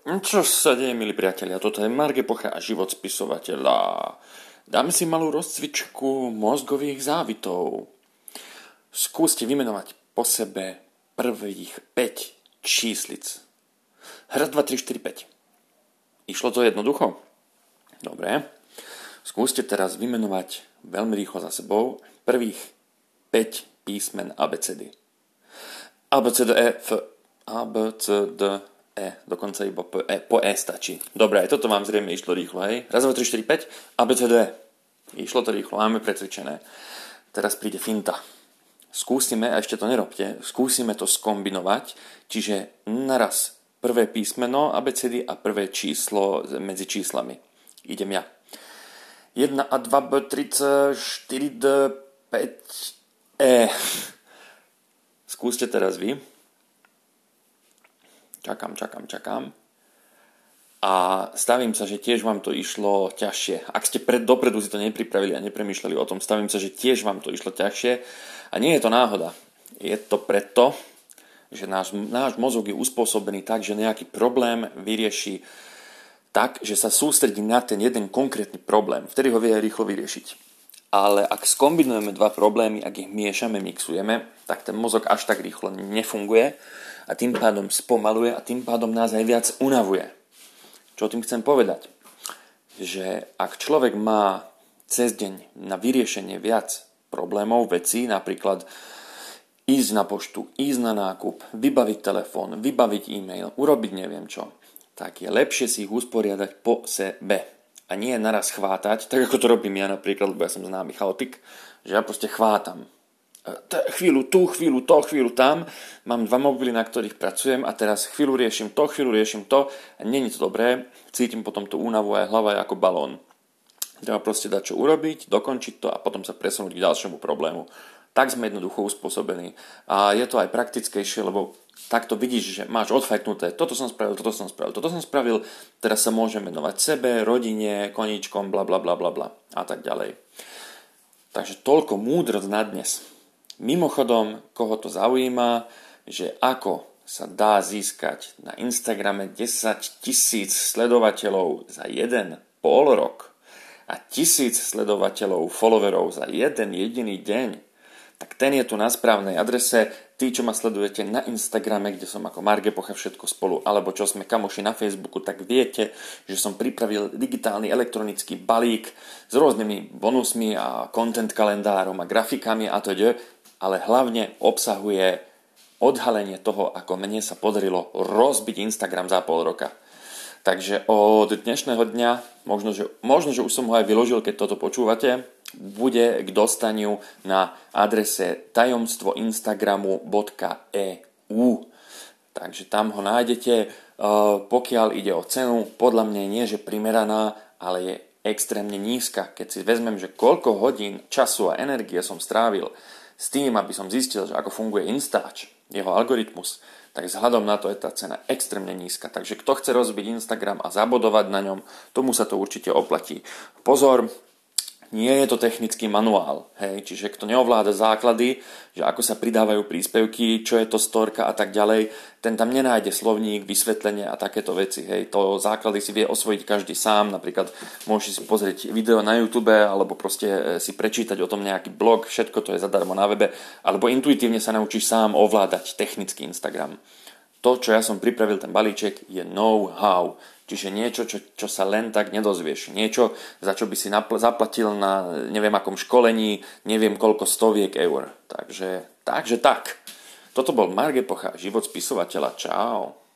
Čo sa deje, milí priatelia? Toto je Mark Epocha a život spisovateľa. Dáme si malú rozcvičku mozgových závitov. Skúste vymenovať po sebe prvých 5 číslic. Raz, 2, 3, 4, 5. Išlo to jednoducho? Dobre. Skúste teraz vymenovať veľmi rýchlo za sebou prvých 5 písmen abecedy. A, B, C, D, E, F, A, B, C, D, E, dokonca iba po E stačí. Dobre, aj toto vám zrejme išlo rýchlo, hej? Raz, 2, 3, 4, 5, A, B, C, D, E. Išlo to rýchlo, máme precvičené. Teraz príde finta. Skúsime, a ešte to nerobte, skúsime to skombinovať, čiže naraz prvé písmeno abecedy a prvé číslo medzi číslami. Idem ja. 1 A, 2 B, 3 C, 4 D, 5 E. Skúste teraz vy. Čakám. A stavím sa, že tiež vám to išlo ťažšie. Ak ste dopredu si to nepripravili a nepremýšľali o tom, stavím sa, že tiež vám to išlo ťažšie. A nie je to náhoda. Je to preto, že náš mozog je uspôsobený tak, že nejaký problém vyrieši tak, že sa sústredí na ten jeden konkrétny problém, vtedy ho vie rýchlo vyriešiť. Ale ak skombinujeme dva problémy, ak ich miešame, mixujeme, tak ten mozog až tak rýchlo nefunguje a tým pádom spomaluje a tým pádom nás aj viac unavuje. Čo tým chcem povedať? Že ak človek má cez deň na vyriešenie viac problémov, vecí, napríklad ísť na poštu, ísť na nákup, vybaviť telefón, vybaviť e-mail, urobiť neviem čo, tak je lepšie si ich usporiadať po sebe. A nie naraz chvátať, tak ako to robím ja napríklad, lebo ja som známy chaotik, že ja proste chvátam. Chvíľu tu, chvíľu to, chvíľu tam. Mám 2 mobily, na ktorých pracujem a teraz chvíľu riešim to a nie je to dobré. Cítim potom tú únavu a hlava je ako balón. Treba proste dať čo urobiť, dokončiť to a potom sa presunúť k ďalšiemu problému. Tak sme jednoducho uspôsobení. A je to aj praktickejšie, lebo takto vidíš, že máš odfajknuté, toto som spravil, teraz sa môžem venovať sebe, rodine, koníčkom, bla bla bla bla bla a tak ďalej. Takže toľko múdrosť na dnes. Mimochodom, koho to zaujíma, že ako sa dá získať na Instagrame 10 000 sledovateľov za 1,5 rok a 1000 sledovateľov, followerov za jeden jediný deň, tak ten je tu na správnej adrese. Tí, čo ma sledujete na Instagrame, kde som ako Mark Epocha všetko spolu, alebo čo sme kamoši na Facebooku, tak viete, že som pripravil digitálny elektronický balík s rôznymi bonusmi a content kalendárom a grafikami a teda, ale hlavne obsahuje odhalenie toho, ako mne sa podarilo rozbiť Instagram za pol roka. Takže od dnešného dňa, možno, že už som ho aj vyložil, keď toto počúvate, bude k dostaniu na adrese tajomstvoinstagramu.eu. Takže tam ho nájdete. Pokiaľ ide o cenu, podľa mňa nie že primeraná, ale je extrémne nízka. Keď si vezmem, že koľko hodín času a energie som strávil s tým, aby som zistil, že ako funguje Instač, jeho algoritmus, tak vzhľadom na to je tá cena extrémne nízka. Takže kto chce rozbiť Instagram a zabodovať na ňom, tomu sa to určite oplatí. Pozor, nie je to technický manuál, hej, čiže kto neovláda základy, že ako sa pridávajú príspevky, čo je to storka a tak ďalej, ten tam nenájde slovník, vysvetlenie a takéto veci, hej, to základy si vie osvojiť každý sám, napríklad môžeš si pozrieť video na YouTube, alebo proste si prečítať o tom nejaký blog, všetko to je zadarmo na webe, alebo intuitívne sa naučíš sám ovládať technický Instagram. To, čo ja som pripravil, ten balíček, je know-how. Čiže niečo, čo sa len tak nedozvieš. Niečo, za čo by si zaplatil na neviem akom školení, neviem koľko stoviek eur. Takže tak. Toto bol Mark Epocha, život spisovateľa. Čau.